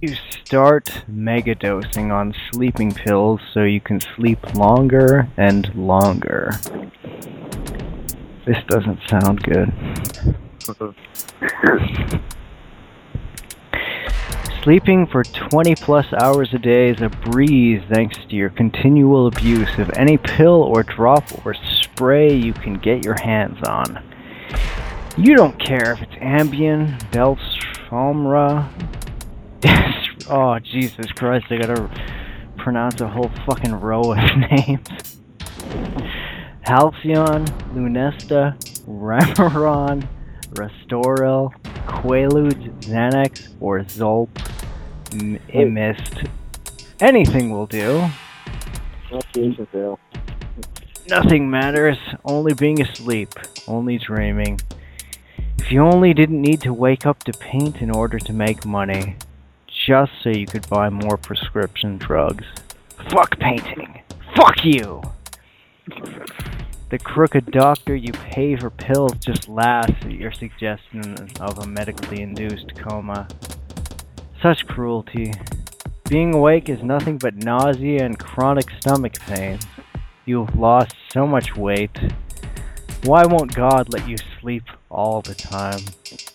You start megadosing on sleeping pills so you can sleep longer and longer. This doesn't sound good. Sleeping for 20 plus hours a day is a breeze thanks to your continual abuse of any pill or drop or spray you can get your hands on. You don't care if it's Ambien, Belsomra. Oh, Jesus Christ, I gotta pronounce a whole fucking row of names. Halcyon, Lunesta, Remeron, Restoril, Quaalude, Xanax, or Zolp, Imist. Anything will do. Nothing matters, only being asleep, only dreaming. If you only didn't need to wake up to paint in order to make money, just so you could buy more prescription drugs. Fuck painting! Fuck you! The crooked doctor you pay for pills just laughs at your suggestion of a medically induced coma. Such cruelty. Being awake is nothing but nausea and chronic stomach pain. You've lost so much weight. Why won't God let you sleep all the time?